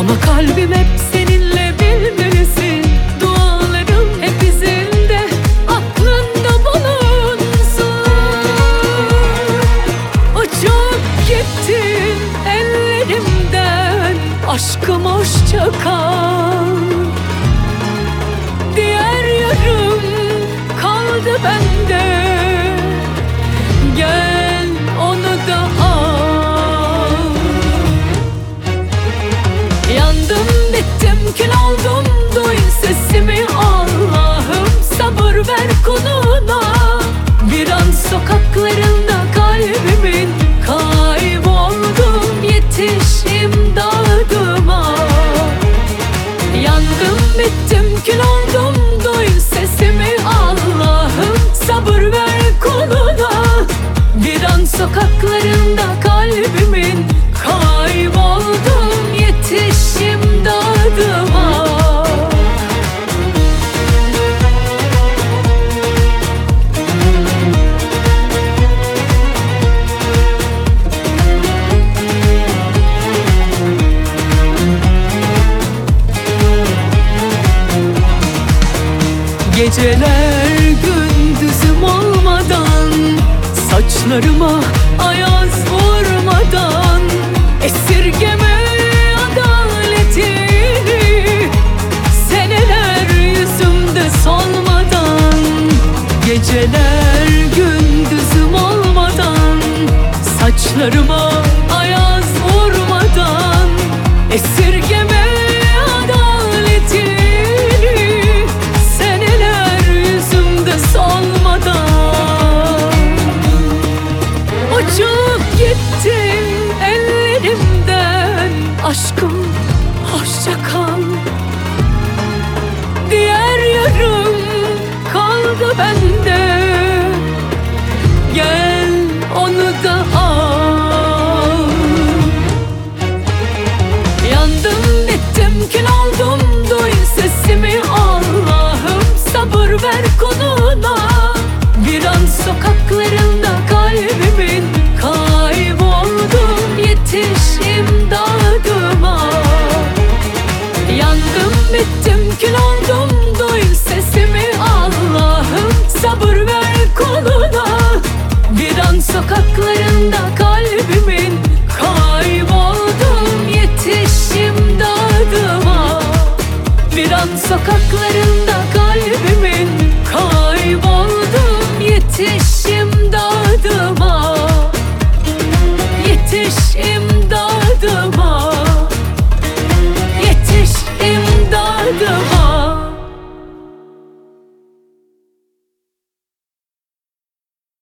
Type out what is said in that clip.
Ama kalbim hep seninle, bilmelisin. Dualarım hep izinde, aklında bulunsun. Uçup gittin ellerimden, aşkım hoşça kal. Diğer yarım kaldı bende, gel onu da al. Yandım bittim kül oldum, duy sesimi Allah'ım. Sabır ver kuluna, bir an sokaklarında kalbimin. Kayboldum, yetiş imdadıma. Yandım bittim kül oldum, duy sesimi Allah'ım. Sabır ver kuluna, bir an sokaklarında kalbimin. Kayboldum, yetiş imdadıma. Geceler gündüzüm olmadan, saçlarıma ayaz vurmadan, esirgeme adaletini, seneler yüzümde solmadan. Geceler gündüzüm olmadan, saçlarıma ayaz vurmadan,